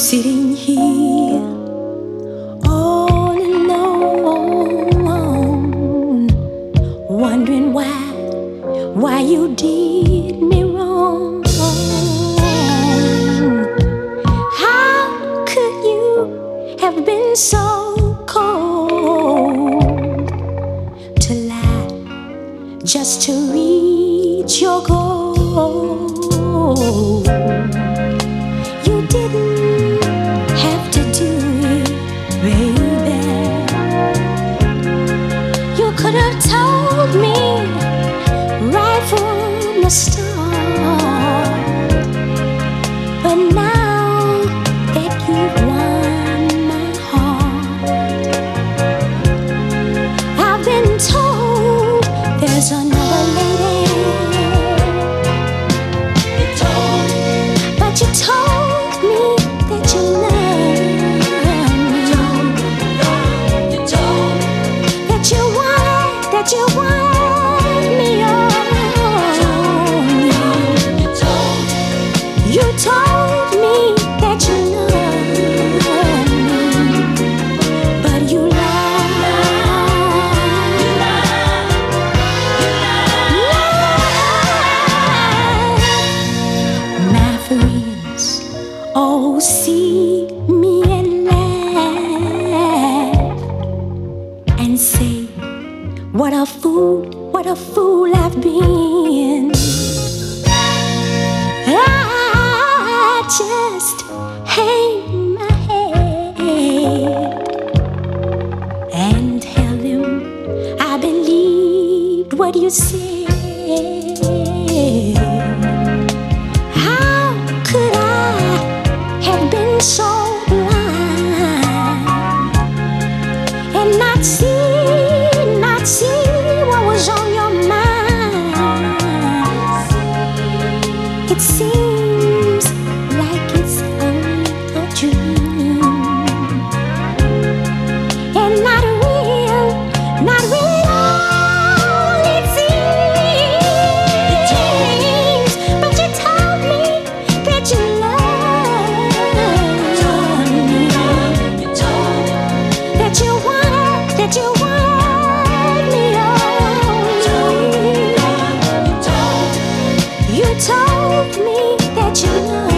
sitting here all alone, wondering why you did me wrong. How could you have been so cold to lie just to reach your goal? You didn't have to do it, baby. You could have told me right from the start. But now that you've won my heart, I've been told there's another lady. You told me that you love me. You told that you want me on. You told me that you love me, but you lied. My friends, oh, see me and laugh and say, what a fool I've been. I just hang my head and tell them I believed what you said. So blind and not see what was on your mind. It seems like it's only a dream and not real at all. It seems, but you told me that you you want me on. You told me that you love me.